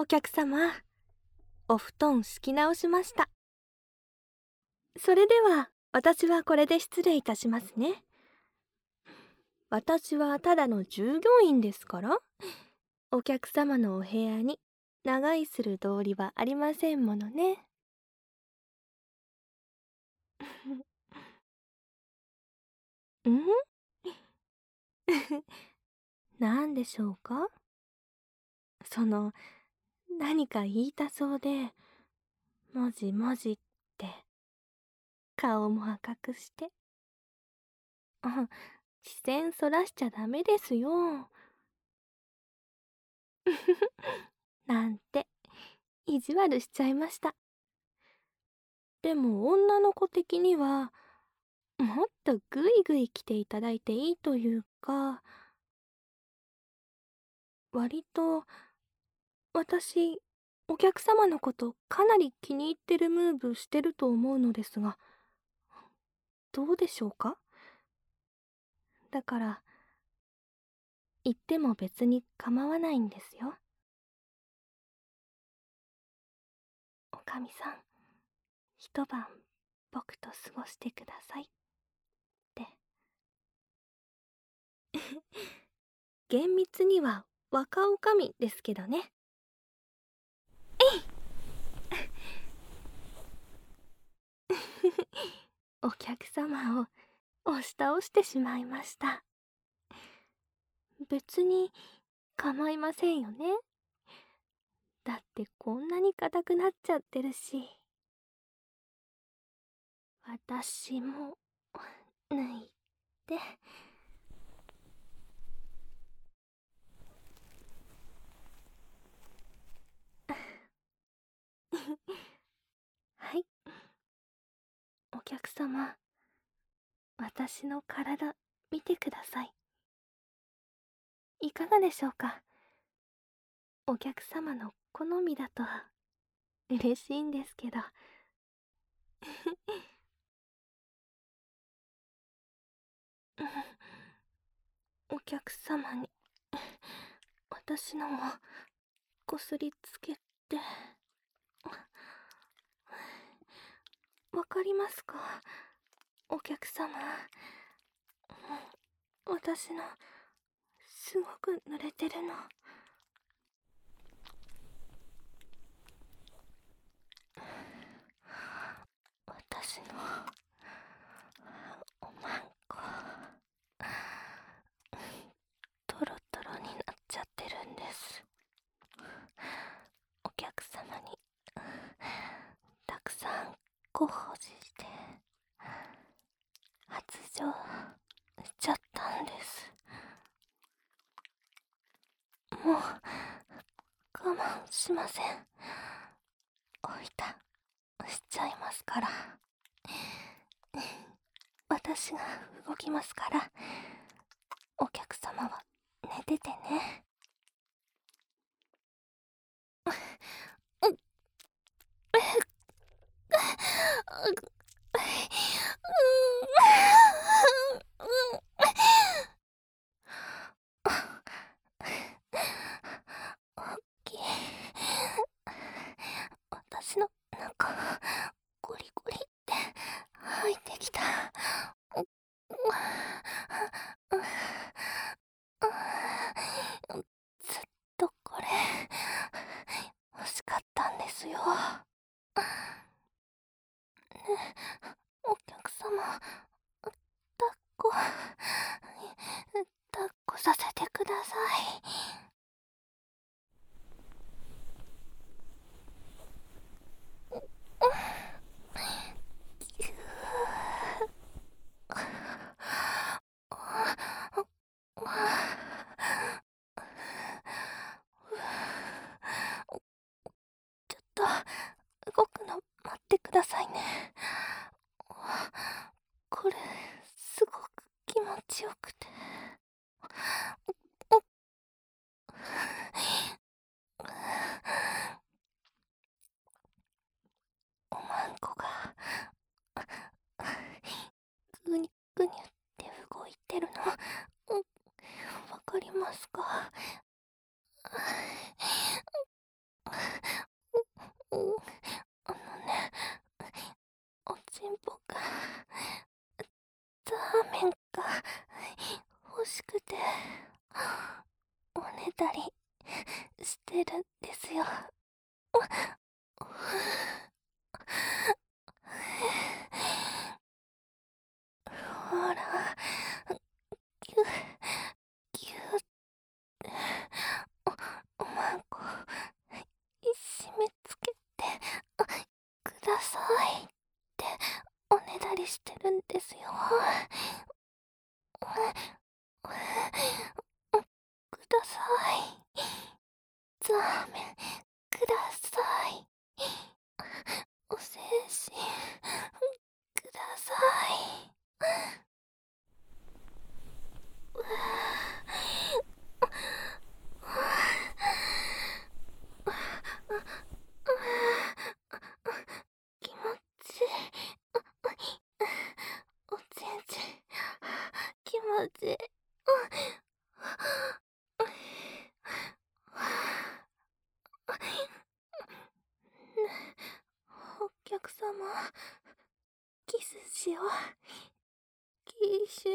客様、お布団敷き直しました。それでは私はこれで失礼いたしますね。私はただの従業員ですから、お客様のお部屋に長居する道理はありませんものね。ん何でしょうか？何か言いたそうで、もじもじって顔も赤くして。視線そらしちゃダメですよ。なんて意地悪しちゃいました。でも女の子的にはもっとぐいぐい来ていただいていいというか、割と私お客様のことかなり気に入ってるムーブしてると思うのですが、どうでしょうか？だから言っても別に構わないんですよ。おかみさん、一晩僕と過ごしてくださいって。厳密には若おかみですけどね。お客様を押し倒してしまいました。別に構いませんよね。だってこんなに硬くなっちゃってるし。私も脱いで。はい、お客様、私の体見てください。いかがでしょうか？お客様の好みだと嬉しいんですけど。お客様に私のをこすりつけて、わかりますか？お客様、私のすごく濡れてるの。私のおまんこトロトロになっちゃってるんです。お客様にたくさんご奉仕して発情しちゃったんです。もう我慢しません。おいたしちゃいますから。私が動きますから、お客様は寝ててね。大きい。私の中ゴリゴリって入ってきた。ずっとこれ欲しかったんですよ。お客様、抱っこさせてください。ちょっと動くの待ってくださいね。これすごく気持ちよくて。おまんこがぐにゅぐにゅって動いてるのわかりますか？ ねたりしてるんですよ。ほら、ぎゅ、ぎゅおまんこ、締め付けてくださいっておねだりしてるんですよ。ください。ザーメン、ください。お精神、ください。気持ちいい。おちんちん、気持ちいい。お客様、キスしよう。キッシュ。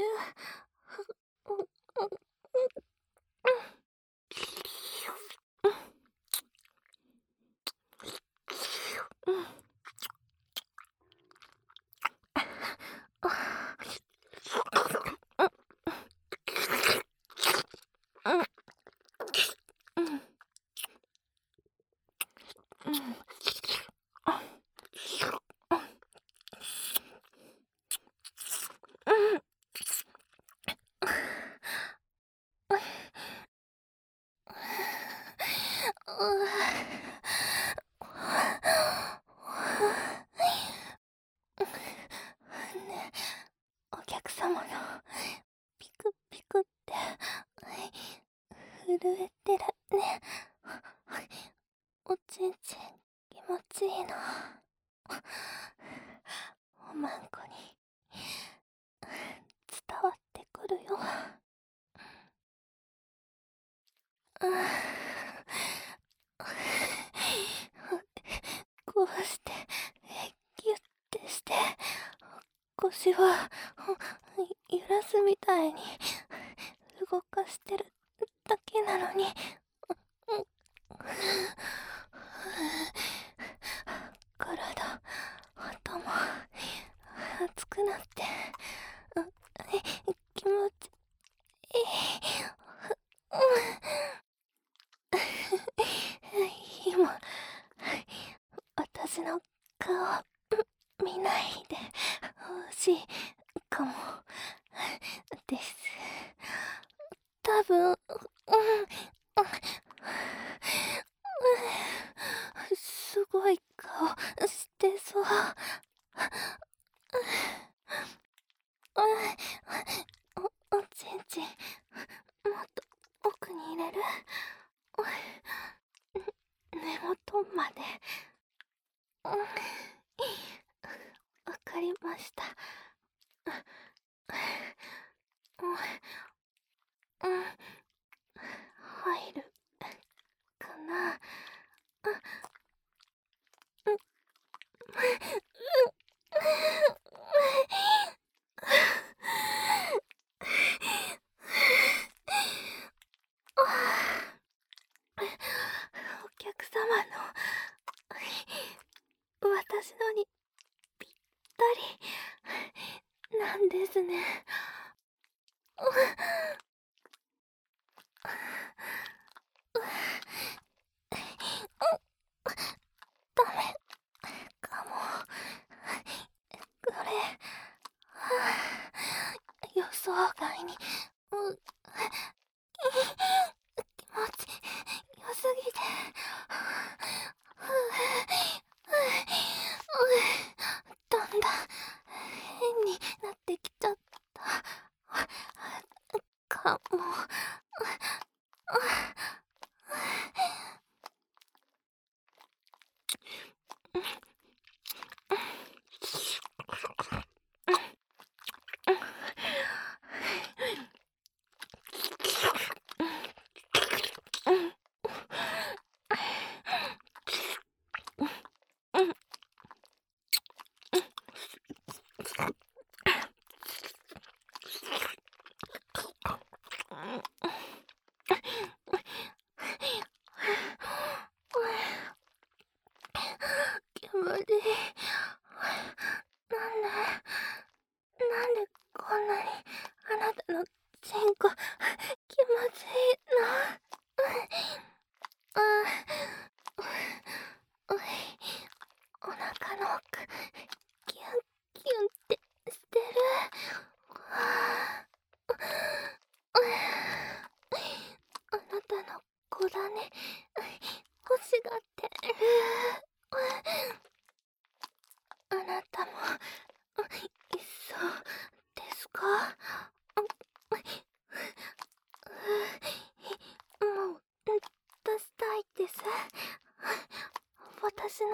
ね、お客様のピクピクって震えてるね。おちんちん気持ちいいの。おまんこに伝わってくるよ。こうしてギュッてして腰は揺らすみたいに動かしてるだけなのに体頭熱くなって気持ちいい。今私の顔見ないでほしいかもです。多分すごい顔してそう。おちんちんもっと奥に入れる。根元まで。わかりました。入るかな。お客様の私のにぴったりなんですね。ダメかも。これ予想外に気持ち良すぎてだんだん変になってきちゃったかも。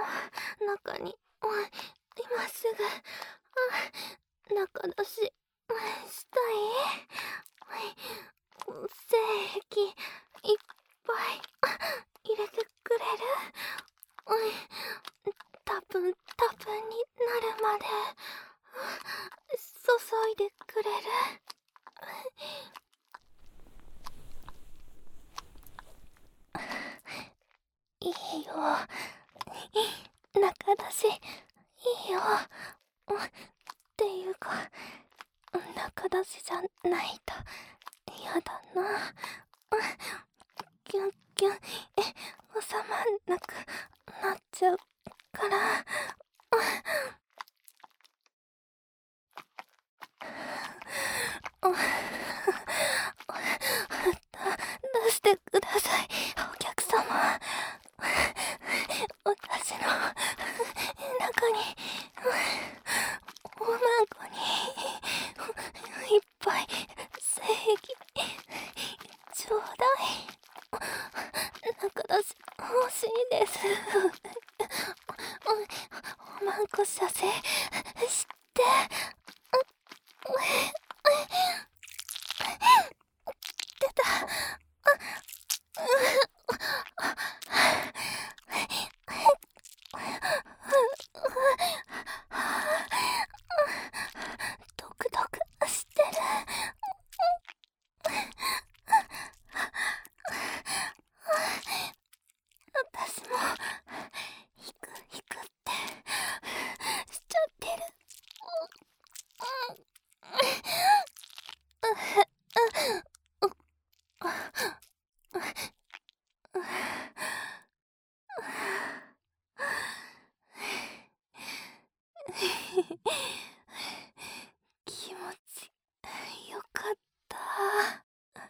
中に、今すぐ、中出し、したい。精液、いっぱい、入れてくれる？多分になるまで、注いでくれる？いいよ。中出し、いいよ。っていうか、中出しじゃないと嫌だな。キュンキュン、収まんなくなっちゃうから。出してください、お客様。私の中に、おまんこに、いっぱい精液、ちょうだい。中出し欲しいです。おまんこ射精して。出た。ドクドクしてる。私もヒクヒクってしちゃってる。気持ちよかった。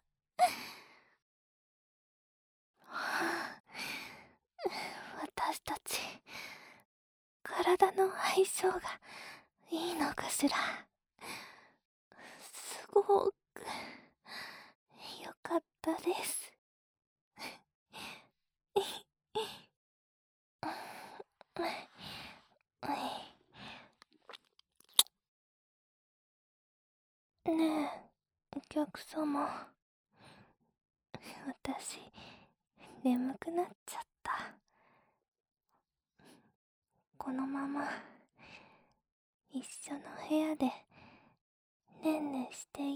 私たち、体の相性がいいのかしら。すごくよかったです。ねえ、お客様。私、眠くなっちゃった。このまま、一緒の部屋で、ねんねして